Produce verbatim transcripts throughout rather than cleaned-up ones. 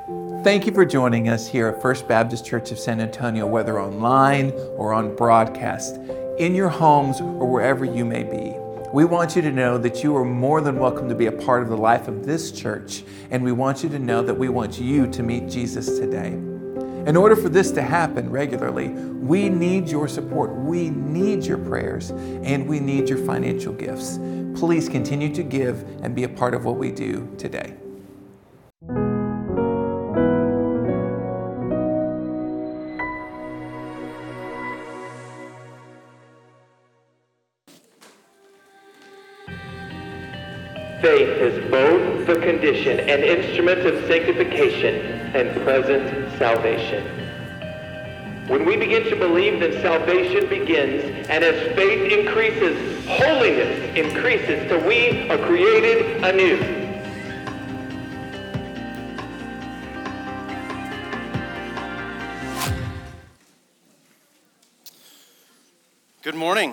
Thank you for joining us here at First Baptist Church of San Antonio, whether online or on broadcast, in your homes or wherever you may be. We want you to know that you are more than welcome to be a part of the life of this church, and we want you to know that we want you to meet Jesus today. In order for this to happen regularly, we need your support, we need your prayers, and we need your financial gifts. Please continue to give and be a part of what we do today. Faith is both the condition and instrument of sanctification and present salvation. When we begin to believe, then salvation begins, and as faith increases, holiness increases till we are created anew. Good morning.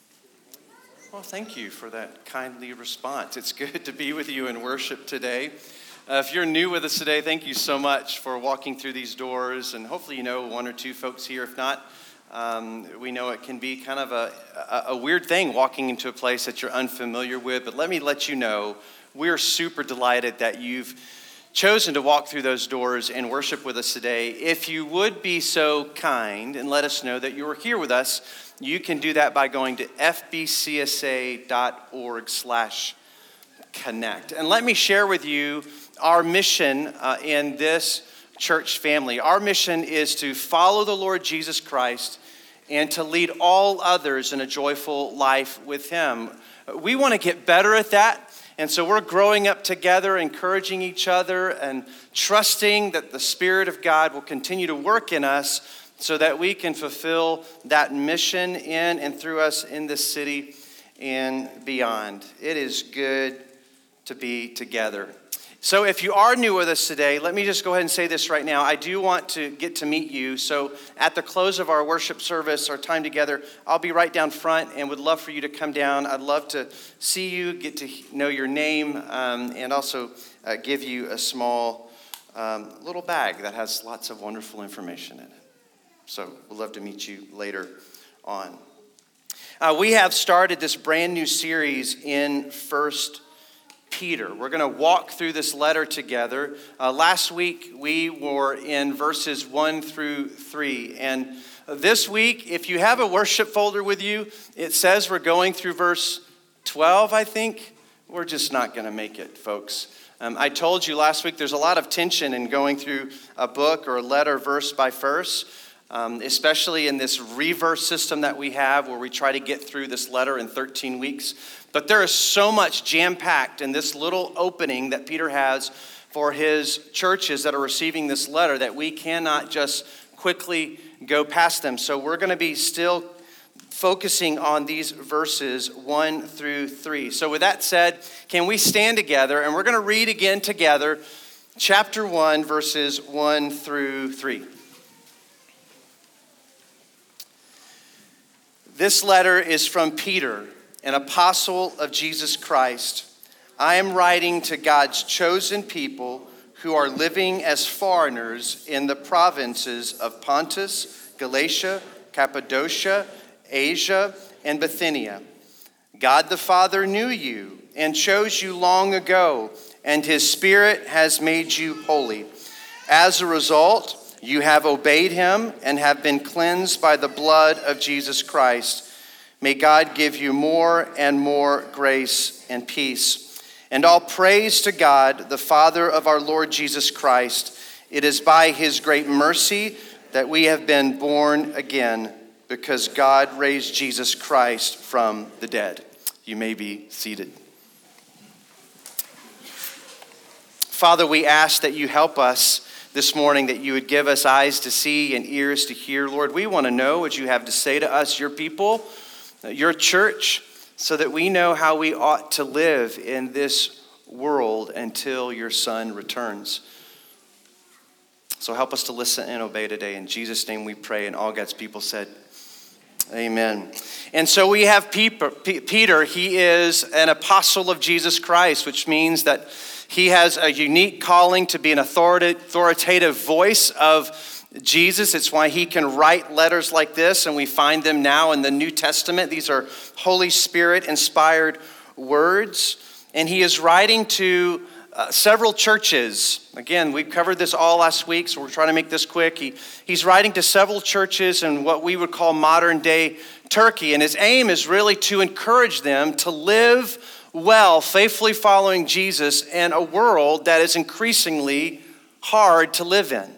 Well, thank you for that kindly response. It's good to be with you in worship today. Uh, if you're new with us today, thank you so much for walking through these doors. And hopefully you know one or two folks here. If not, um, we know it can be kind of a, a, a weird thing walking into a place that you're unfamiliar with. But let me let you know, we're super delighted that you've chosen to walk through those doors and worship with us today. If you would be so kind and let us know that you are here with us, you can do that by going to fbcsa.org slash connect. And let me share with you our mission uh, in this church family. Our mission is to follow the Lord Jesus Christ and to lead all others in a joyful life with Him. We want to get better at that. And so we're growing up together, encouraging each other and trusting that the Spirit of God will continue to work in us so that we can fulfill that mission in and through us in this city and beyond. It is good to be together. So if you are new with us today, let me just go ahead and say this right now. I do want to get to meet you. So at the close of our worship service, our time together, I'll be right down front and would love for you to come down. I'd love to see you, get to know your name, um, and also uh, give you a small um, little bag that has lots of wonderful information in it. So we'd love to meet you later on. Uh, we have started this brand new series in First Peter. We're going to walk through this letter together. Uh, last week we were in verses one through three. And this week, if you have a worship folder with you, it says we're going through verse twelve, I think. We're just not going to make it, folks. Um, I told you last week there's a lot of tension in going through a book or a letter verse by verse. Um, especially in this reverse system that we have where we try to get through this letter in thirteen weeks. But there is so much jam-packed in this little opening that Peter has for his churches that are receiving this letter that we cannot just quickly go past them. So we're going to be still focusing on these verses one through three. So with that said, can we stand together and we're going to read again together chapter one, verses one through three. This letter is from Peter, an apostle of Jesus Christ. I am writing to God's chosen people who are living as foreigners in the provinces of Pontus, Galatia, Cappadocia, Asia, and Bithynia. God the Father knew you and chose you long ago, and His Spirit has made you holy. As a result, you have obeyed Him and have been cleansed by the blood of Jesus Christ. May God give you more and more grace and peace. And all praise to God, the Father of our Lord Jesus Christ. It is by His great mercy that we have been born again, because God raised Jesus Christ from the dead. You may be seated. Father, we ask that you help us this morning, that you would give us eyes to see and ears to hear. Lord, we want to know what you have to say to us, your people, your church, so that we know how we ought to live in this world until your Son returns. So help us to listen and obey today. In Jesus' name we pray, and all God's people said, amen. And so we have Peter. He is an apostle of Jesus Christ, which means that He has a unique calling to be an authoritative voice of Jesus. It's why he can write letters like this, and we find them now in the New Testament. These are Holy Spirit inspired words, and he is writing to uh, several churches. Again, we covered this all last week, so we're trying to make this quick. He, he's writing to several churches in what we would call modern day Turkey, and his aim is really to encourage them to live well, faithfully following Jesus in a world that is increasingly hard to live in.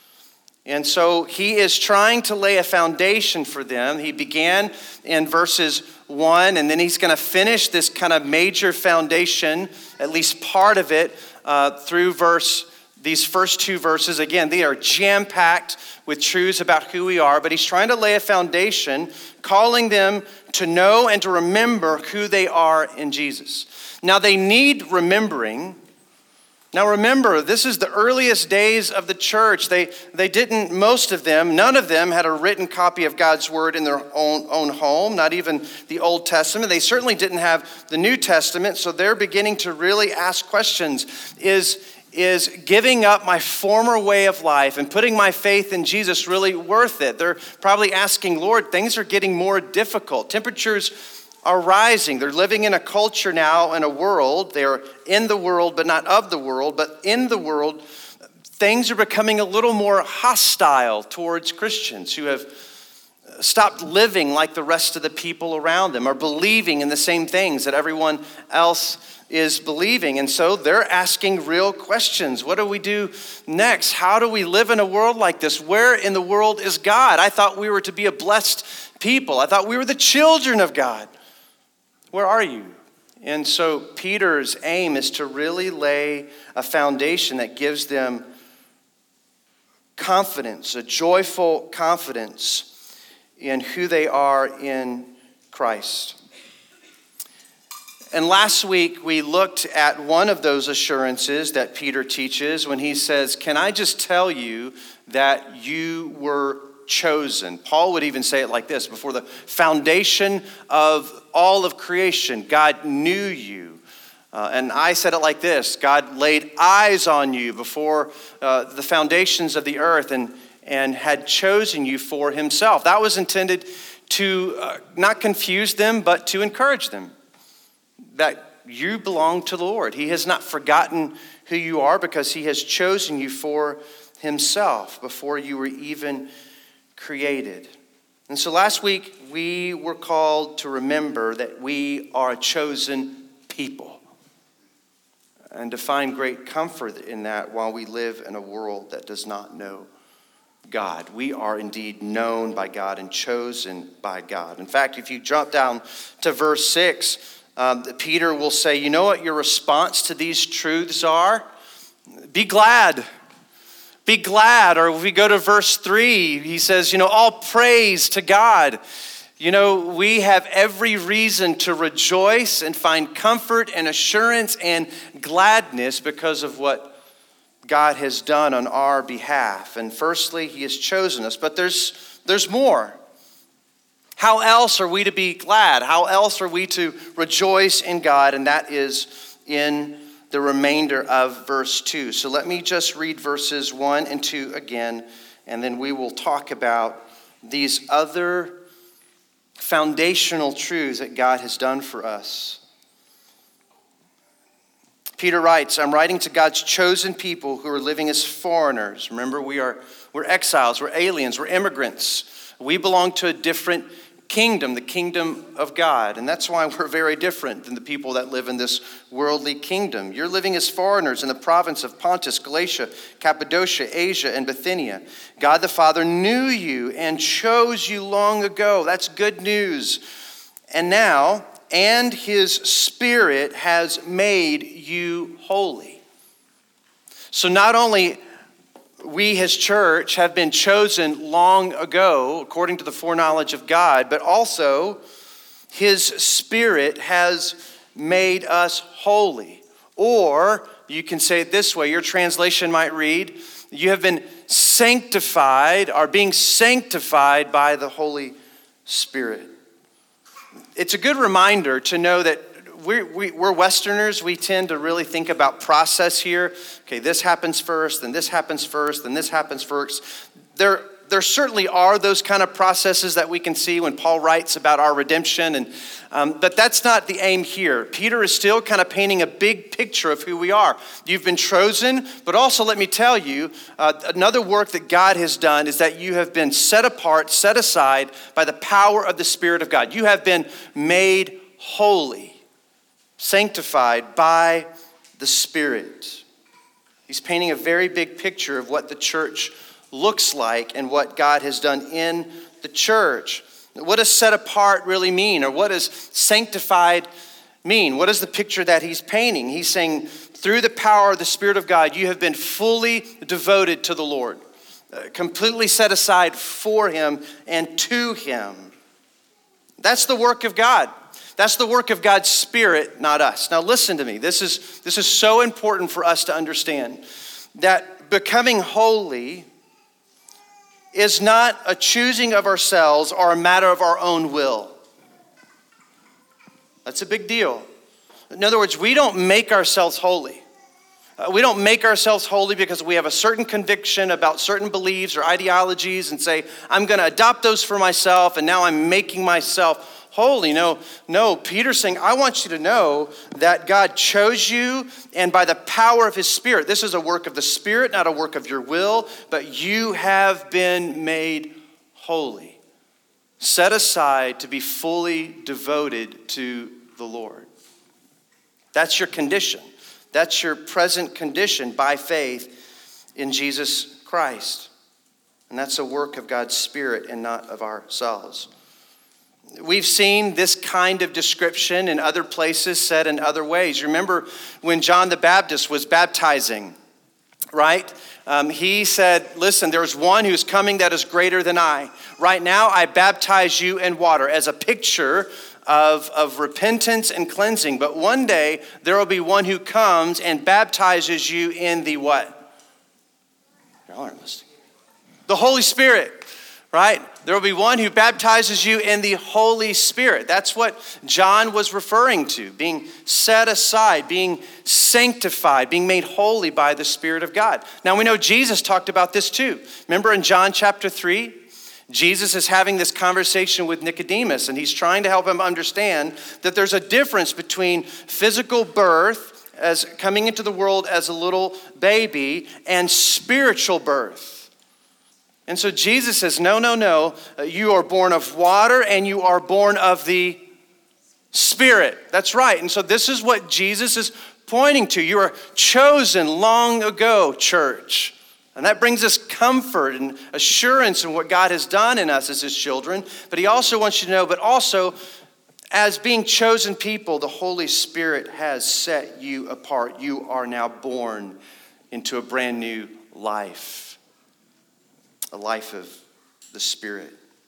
And so he is trying to lay a foundation for them. He began in verses one, and then he's going to finish this kind of major foundation, at least part of it, uh, through verse these first two verses. Again, they are jam-packed with truths about who we are, but he's trying to lay a foundation, calling them to know and to remember who they are in Jesus. Now, they need remembering. Now remember, this is the earliest days of the church. They they didn't, most of them, none of them had a written copy of God's word in their own, own home, not even the Old Testament. They certainly didn't have the New Testament, so they're beginning to really ask questions. Is, is giving up my former way of life and putting my faith in Jesus really worth it? They're probably asking, Lord, things are getting more difficult. Temperatures are rising. They're living in a culture now, in a world. They're in the world, but not of the world. But in the world, things are becoming a little more hostile towards Christians who have stopped living like the rest of the people around them, or believing in the same things that everyone else is believing. And so they're asking real questions. What do we do next? How do we live in a world like this? Where in the world is God? I thought we were to be a blessed people. I thought we were the children of God. Where are you? And so Peter's aim is to really lay a foundation that gives them confidence, a joyful confidence in who they are in Christ. And last week we looked at one of those assurances that Peter teaches when he says, can I just tell you that you were chosen? Paul would even say it like this: before the foundation of all of creation, God knew you. Uh, and I said it like this: God laid eyes on you before uh, the foundations of the earth and, and had chosen you for himself. That was intended to uh, not confuse them, but to encourage them that you belong to the Lord. He has not forgotten who you are because he has chosen you for himself before you were even created. And so last week we were called to remember that we are a chosen people and to find great comfort in that while we live in a world that does not know God. We are indeed known by God and chosen by God. In fact, if you jump down to verse six, um, Peter will say, you know what your response to these truths are? Be glad. Be glad. Or if we go to verse three, he says, you know, all praise to God. You know, we have every reason to rejoice and find comfort and assurance and gladness because of what God has done on our behalf. And firstly, he has chosen us, but there's there's more. How else are we to be glad? How else are we to rejoice in God? And that is in the remainder of verse two. So let me just read verses one and two again, and then we will talk about these other foundational truths that God has done for us. Peter writes, I'm writing to God's chosen people who are living as foreigners. Remember, we are we're exiles, we're aliens, we're immigrants. We belong to a different kingdom, the kingdom of God. And that's why we're very different than the people that live in this worldly kingdom. You're living as foreigners in the province of Pontus, Galatia, Cappadocia, Asia, and Bithynia. God the Father knew you and chose you long ago. That's good news. And now, and his Spirit has made you holy. So not only we, his church, have been chosen long ago, according to the foreknowledge of God, but also his Spirit has made us holy. Or you can say it this way, your translation might read, you have been sanctified, are being sanctified by the Holy Spirit. It's a good reminder to know that we're, we, we're Westerners. We tend to really think about process here. Okay, this happens first, then this happens first, then this happens first. There, there certainly are those kind of processes that we can see when Paul writes about our redemption, and um, but that's not the aim here. Peter is still kind of painting a big picture of who we are. You've been chosen, but also let me tell you, uh, another work that God has done is that you have been set apart, set aside by the power of the Spirit of God. You have been made holy, sanctified by the Spirit. He's painting a very big picture of what the church looks like and what God has done in the church. What does set apart really mean? Or what does sanctified mean? What is the picture that he's painting? He's saying, through the power of the Spirit of God, you have been fully devoted to the Lord, uh, completely set aside for him and to him. That's the work of God. That's the work of God's Spirit, not us. Now listen to me. This is, this is so important for us to understand that becoming holy is not a choosing of ourselves or a matter of our own will. That's a big deal. In other words, we don't make ourselves holy. Uh, we don't make ourselves holy because we have a certain conviction about certain beliefs or ideologies and say, I'm going to adopt those for myself and now I'm making myself holy. No, no, Peter's saying, I want you to know that God chose you, and by the power of his Spirit, this is a work of the Spirit, not a work of your will, but you have been made holy, set aside to be fully devoted to the Lord. That's your condition. That's your present condition by faith in Jesus Christ. And that's a work of God's Spirit and not of ourselves. We've seen this kind of description in other places said in other ways. Remember when John the Baptist was baptizing, right? Um, he said, listen, there's one who's coming that is greater than I. Right now, I baptize you in water as a picture of, of repentance and cleansing. But one day, there will be one who comes and baptizes you in the what? Y'all aren't listening. The Holy Spirit. Right? There will be one who baptizes you in the Holy Spirit. That's what John was referring to, being set aside, being sanctified, being made holy by the Spirit of God. Now we know Jesus talked about this too. Remember in John chapter three, Jesus is having this conversation with Nicodemus, and he's trying to help him understand that there's a difference between physical birth, as coming into the world as a little baby, and spiritual birth. And so Jesus says, no, no, no, you are born of water and you are born of the Spirit. That's right. And so this is what Jesus is pointing to. You are chosen long ago, church. And that brings us comfort and assurance in what God has done in us as his children. But he also wants you to know, but also as being chosen people, the Holy Spirit has set you apart. You are now born into a brand new life. A life of the Spirit.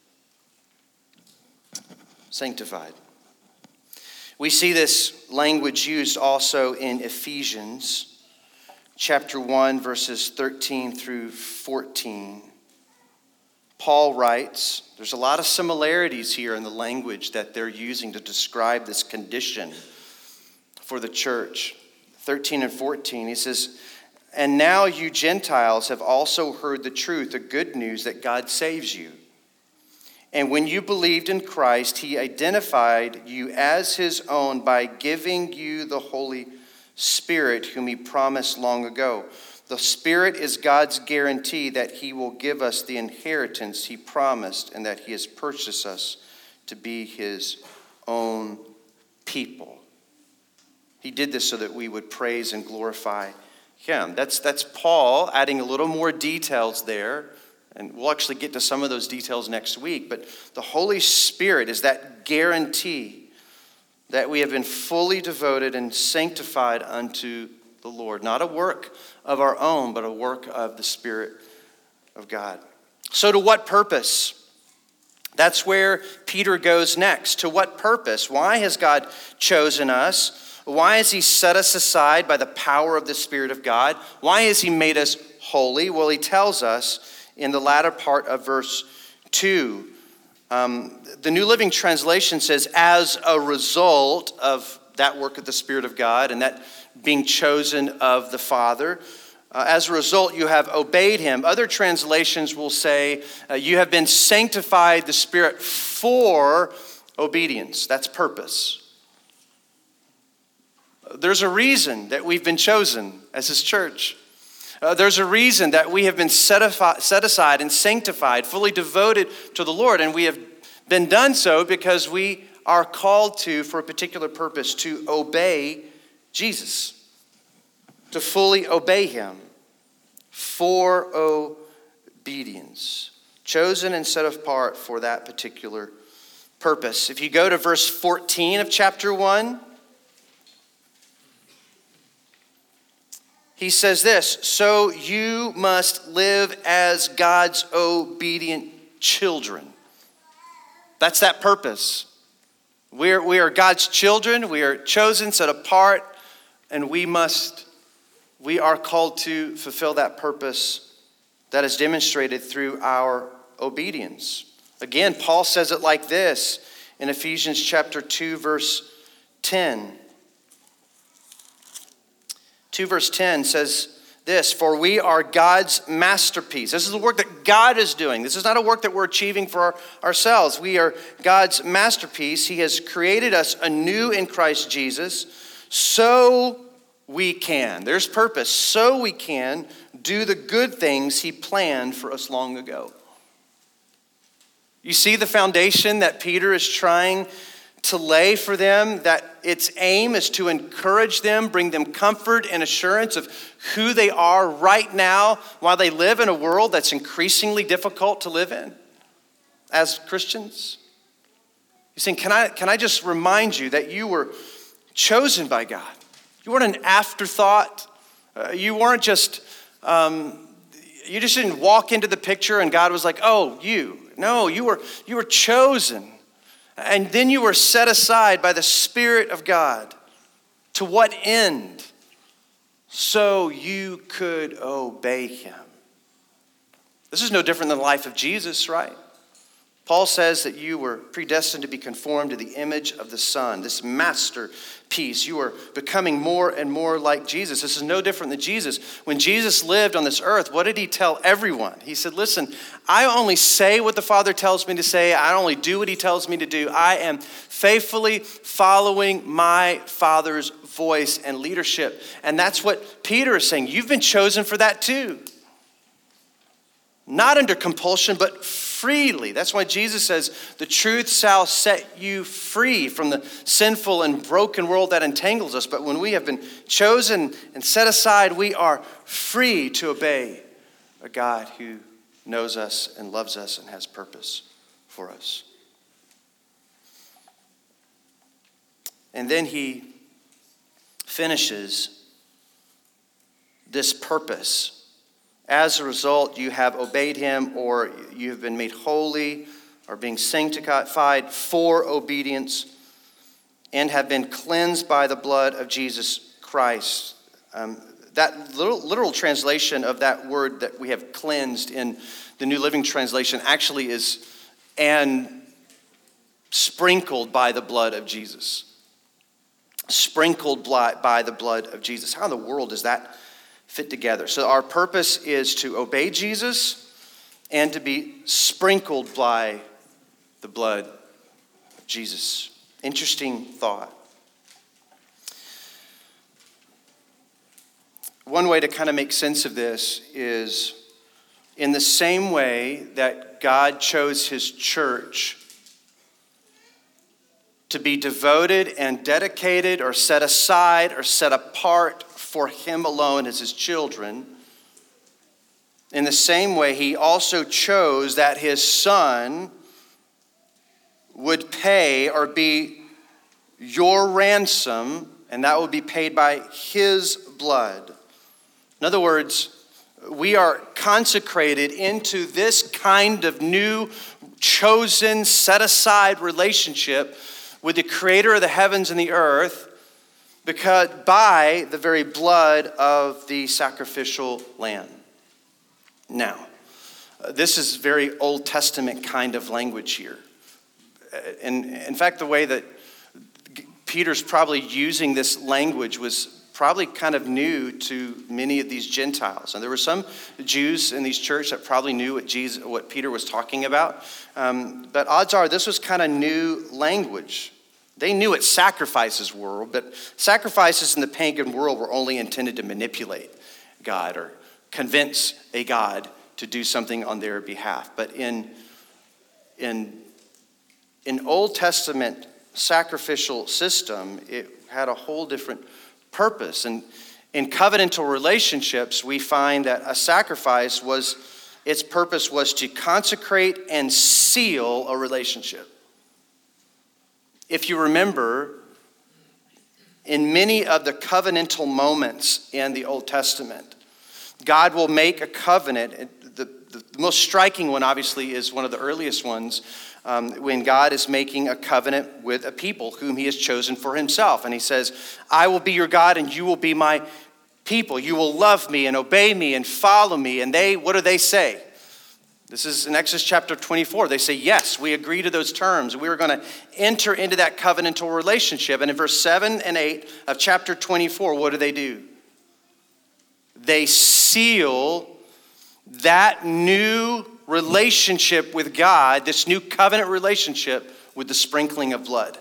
Sanctified. We see this language used also in Ephesians chapter one, verses thirteen through fourteen. Paul writes, there's a lot of similarities here in the language that they're using to describe this condition for the church. thirteen and fourteen, he says, and now you Gentiles have also heard the truth, the good news that God saves you. And when you believed in Christ, he identified you as his own by giving you the Holy Spirit, whom he promised long ago. The Spirit is God's guarantee that he will give us the inheritance he promised and that he has purchased us to be his own people. He did this so that we would praise and glorify him. That's, that's Paul adding a little more details there. And we'll actually get to some of those details next week. But the Holy Spirit is that guarantee that we have been fully devoted and sanctified unto the Lord. Not a work of our own, but a work of the Spirit of God. So to what purpose? That's where Peter goes next. To what purpose? Why has God chosen us? Why has he set us aside by the power of the Spirit of God? Why has he made us holy? Well, he tells us in the latter part of verse two. Um, the New Living Translation says, as a result of that work of the Spirit of God and that being chosen of the Father. Uh, as a result, you have obeyed him. Other translations will say uh, you have been sanctified the Spirit for obedience. That's purpose. There's a reason that we've been chosen as his church. Uh, there's a reason that we have been set, afi- set aside and sanctified, fully devoted to the Lord. And we have been done so because we are called to, for a particular purpose, to obey Jesus. To fully obey him for obedience. Chosen and set apart for that particular purpose. If you go to verse fourteen of chapter one, he says this, so you must live as God's obedient children. That's that purpose. We are, we are God's children. We are chosen, set apart, and we must, we are called to fulfill that purpose that is demonstrated through our obedience. Again, Paul says it like this in Ephesians chapter two, verse ten. two verse ten says this, for we are God's masterpiece. This is the work that God is doing. This is not a work that we're achieving for our, ourselves. We are God's masterpiece. He has created us anew in Christ Jesus so we can, there's purpose, so we can do the good things he planned for us long ago. You see the foundation that Peter is trying to lay for them, that its aim is to encourage them, bring them comfort and assurance of who they are right now while they live in a world that's increasingly difficult to live in as Christians. He's saying, can I, can I just remind you that you were chosen by God? You weren't an afterthought. Uh, you weren't just, um, you just didn't walk into the picture and God was like, oh, you. No, you were, you were chosen. And then you were set aside by the Spirit of God. To what end? So you could obey him. This is no different than the life of Jesus, right? Paul says that you were predestined to be conformed to the image of the Son, this masterpiece. You are becoming more and more like Jesus. This is no different than Jesus. When Jesus lived on this earth, what did he tell everyone? He said, listen, I only say what the Father tells me to say. I only do what he tells me to do. I am faithfully following my Father's voice and leadership. And that's what Peter is saying. You've been chosen for that too. Not under compulsion, but freely. That's why Jesus says, the truth shall set you free from the sinful and broken world that entangles us. But when we have been chosen and set aside, we are free to obey a God who knows us and loves us and has purpose for us. And then he finishes this purpose. As a result, you have obeyed him, or you have been made holy, or being sanctified for obedience, and have been cleansed by the blood of Jesus Christ. Um, that literal, literal translation of that word that we have cleansed in the New Living Translation actually is, and sprinkled by the blood of Jesus. Sprinkled by the blood of Jesus. How in the world does that fit together? So our purpose is to obey Jesus and to be sprinkled by the blood of Jesus. Interesting thought. One way to kind of make sense of this is in the same way that God chose his church to be devoted and dedicated or set aside or set apart for him alone as his children. In the same way, he also chose that his Son would pay or be your ransom, and that would be paid by his blood. In other words, we are consecrated into this kind of new, chosen, set-aside relationship with the creator of the heavens and the earth, because by the very blood of the sacrificial lamb. Now, this is very Old Testament kind of language here. And in fact, the way that Peter's probably using this language was probably kind of new to many of these Gentiles. And there were some Jews in these churches that probably knew what Jesus, what Peter was talking about. Um, but odds are this was kind of new language. They knew what sacrifices were, but sacrifices in the pagan world were only intended to manipulate God or convince a God to do something on their behalf. But in, in, in Old Testament sacrificial system, it had a whole different purpose. And in covenantal relationships, we find that a sacrifice was, its purpose was to consecrate and seal a relationship. If you remember, in many of the covenantal moments in the Old Testament, God will make a covenant. The, the, the most striking one, obviously, is one of the earliest ones, um, when God is making a covenant with a people whom he has chosen for himself. And he says, I will be your God and you will be my people. You will love me and obey me and follow me. And they, what do they say? This is in Exodus chapter twenty-four. They say, yes, we agree to those terms. We are going to enter into that covenantal relationship. And in verse seven and eight of chapter twenty-four, what do they do? They seal that new relationship with God, this new covenant relationship, with the sprinkling of blood.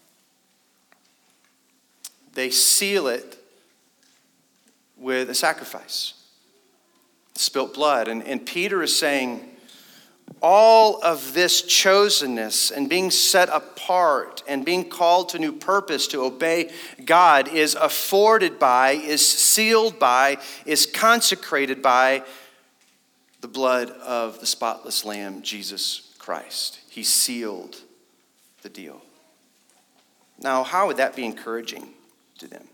They seal it with a sacrifice, spilt blood. And, and Peter is saying, all of this chosenness and being set apart and being called to new purpose to obey God is afforded by, is sealed by, is consecrated by the blood of the spotless Lamb, Jesus Christ. He sealed the deal. Now, how would that be encouraging to them?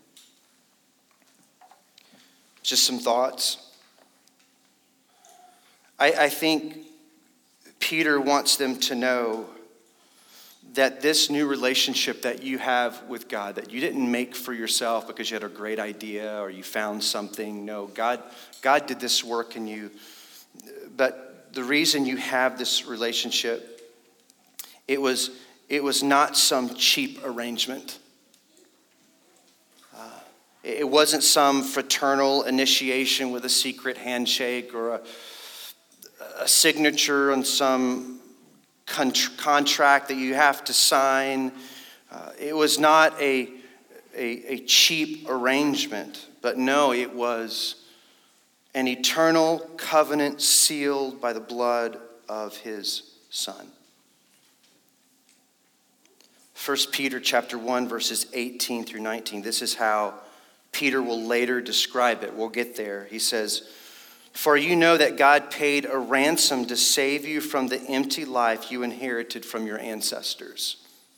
Just some thoughts. I, I think Peter wants them to know that this new relationship that you have with God, that you didn't make for yourself because you had a great idea or you found something. No, God, God did this work in you. But the reason you have this relationship, it was, it was not some cheap arrangement. Uh, it wasn't some fraternal initiation with a secret handshake or a a signature on some con- contract that you have to sign. Uh, it was not a, a, a cheap arrangement, but no, it was an eternal covenant sealed by the blood of his Son. First Peter chapter one, verses eighteen through nineteen. This is how Peter will later describe it. We'll get there. He says, for you know that God paid a ransom to save you from the empty life you inherited from your ancestors.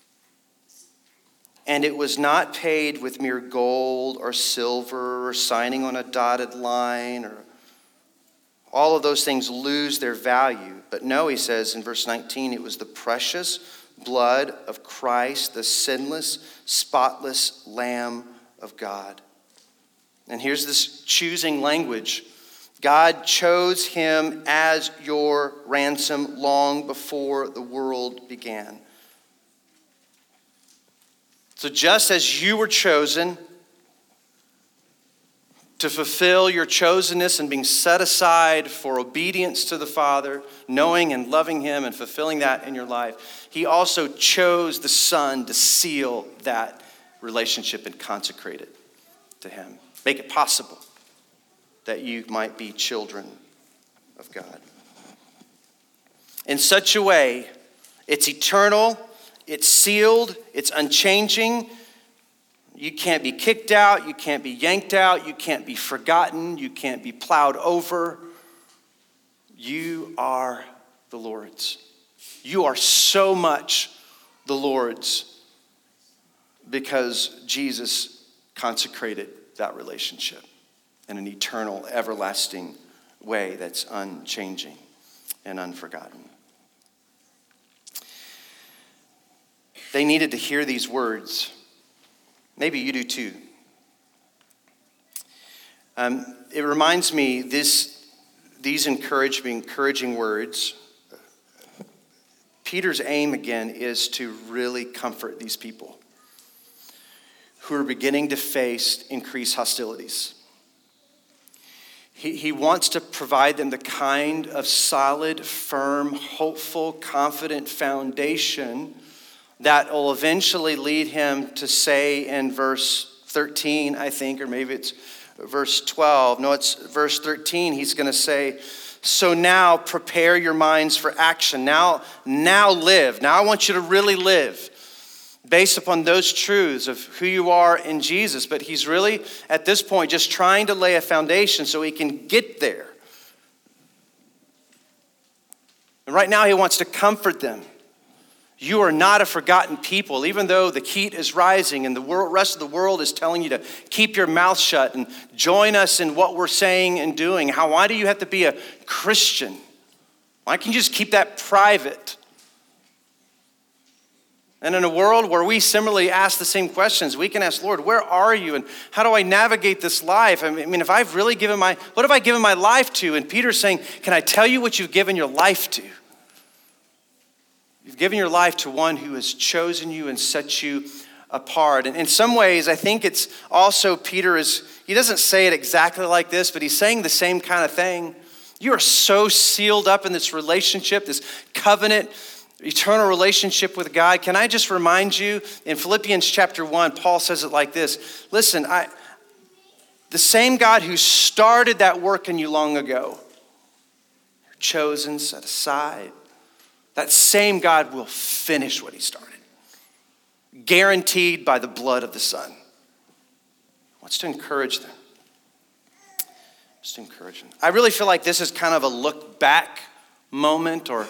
And it was not paid with mere gold or silver or signing on a dotted line, or all of those things lose their value. But no, he says in verse nineteen, it was the precious blood of Christ, the sinless, spotless Lamb of God. And here's this choosing language. God chose him as your ransom long before the world began. So just as you were chosen to fulfill your chosenness and being set aside for obedience to the Father, knowing and loving him and fulfilling that in your life, he also chose the Son to seal that relationship and consecrate it to him. Make it possible that you might be children of God. In such a way, it's eternal, it's sealed, it's unchanging. You can't be kicked out, you can't be yanked out, you can't be forgotten, you can't be plowed over. You are the Lord's. You are so much the Lord's because Jesus consecrated that relationship in an eternal, everlasting way that's unchanging and unforgotten. They needed to hear these words. Maybe you do too. Um, it reminds me, this, these encouraging, encouraging words, Peter's aim again is to really comfort these people. who are beginning to face increased hostilities. He, he wants to provide them the kind of solid, firm, hopeful, confident foundation that will eventually lead him to say in verse thirteen, I think, or maybe it's verse twelve. No, it's verse thirteen. He's going to say, so now prepare your minds for action. Now, now live. Now I want you to really live based upon those truths of who you are in Jesus. But he's really, at this point, just trying to lay a foundation so he can get there. And right now he wants to comfort them. You are not a forgotten people, even though the heat is rising and the world, rest of the world is telling you to keep your mouth shut and join us in what we're saying and doing. How, why do you have to be a Christian? Why can't you just keep that private? And in a world where we similarly ask the same questions, we can ask, Lord, where are you? And how do I navigate this life? I mean, if I've really given my, what have I given my life to? And Peter's saying, can I tell you what you've given your life to? You've given your life to one who has chosen you and set you apart. And in some ways, I think it's also Peter is, he doesn't say it exactly like this, but he's saying the same kind of thing. You are so sealed up in this relationship, this covenant, eternal relationship with God. Can I just remind you, in Philippians chapter one, Paul says it like this. Listen, I, the same God who started that work in you long ago, you're chosen, set aside, that same God will finish what he started. Guaranteed by the blood of the Son. Wants to encourage them. Just encourage them. I really feel like this is kind of a look back moment, or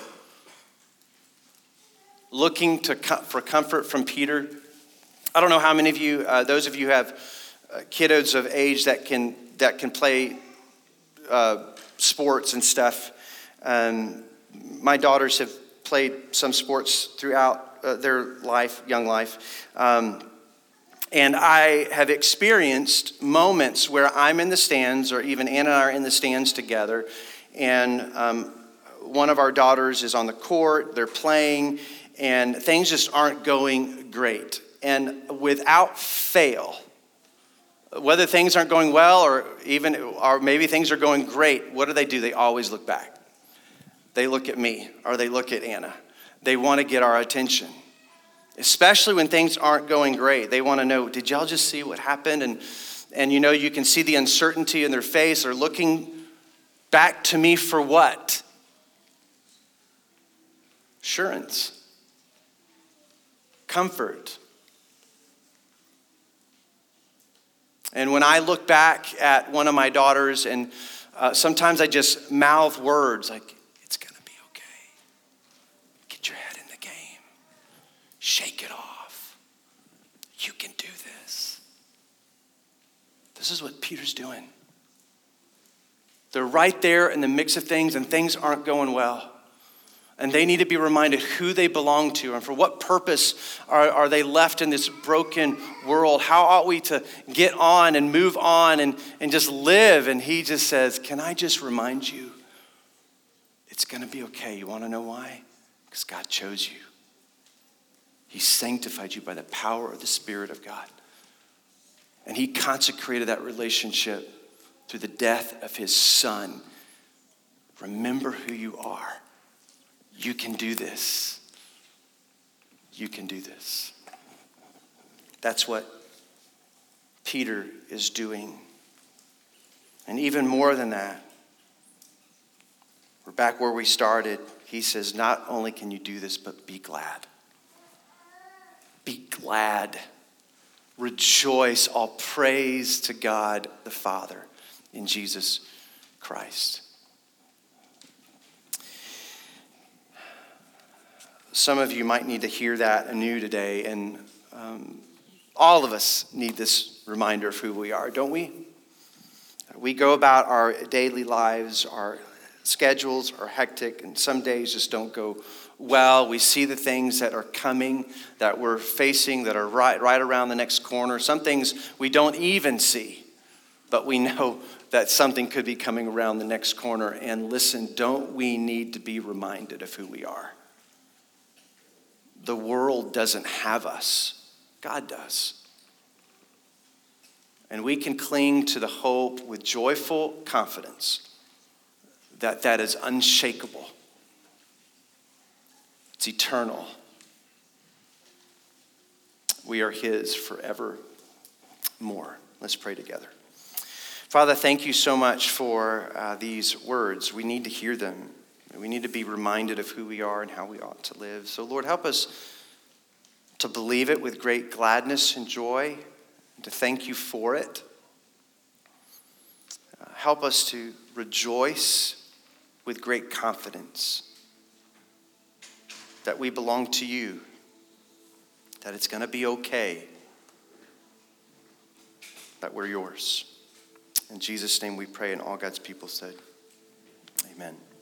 looking to for comfort from Peter. I don't know how many of you, uh, those of you who have uh, kiddos of age that can that can play uh, sports and stuff. Um, my daughters have played some sports throughout uh, their life, young life. Um, and I have experienced moments where I'm in the stands, or even Anna and I are in the stands together, and um, one of our daughters is on the court, they're playing, and things just aren't going great. And without fail, whether things aren't going well or even, or maybe things are going great, what do they do? They always look back. They look at me, or they look at Anna. They want to get our attention, especially when things aren't going great. They want to know, did y'all just see what happened? And, and you know, you can see the uncertainty in their face. They're looking back to me for what? Assurance. Comfort. And when I look back at one of my daughters, and uh, sometimes I just mouth words like, it's going to be okay. Get your head in the game. Shake it off. You can do this. This is what Peter's doing. They're right there in the mix of things, and things aren't going well. And they need to be reminded who they belong to and for what purpose are, are they left in this broken world. How ought we to get on and move on and, and just live? And he just says, can I just remind you, it's going to be okay. You want to know why? Because God chose you. He sanctified you by the power of the Spirit of God. And he consecrated that relationship through the death of his Son. Remember who you are. You can do this. You can do this. That's what Peter is doing. And even more than that, we're back where we started. He says, not only can you do this, but be glad. Be glad. Rejoice. All praise to God the Father in Jesus Christ. Some of you might need to hear that anew today, and um, all of us need this reminder of who we are, don't we? We go about our daily lives, our schedules are hectic, and some days just don't go well. We see the things that are coming, that we're facing, that are right, right around the next corner. Some things we don't even see, but we know that something could be coming around the next corner. And listen, don't we need to be reminded of who we are? The world doesn't have us. God does. And we can cling to the hope with joyful confidence that that is unshakable. It's eternal. We are his forevermore. Let's pray together. Father, thank you so much for uh, these words. We need to hear them. We need to be reminded of who we are and how we ought to live. So, Lord, help us to believe it with great gladness and joy, and to thank you for it. Uh, help us to rejoice with great confidence that we belong to you, that it's going to be okay, that we're yours. In Jesus' name we pray, and all God's people said, amen.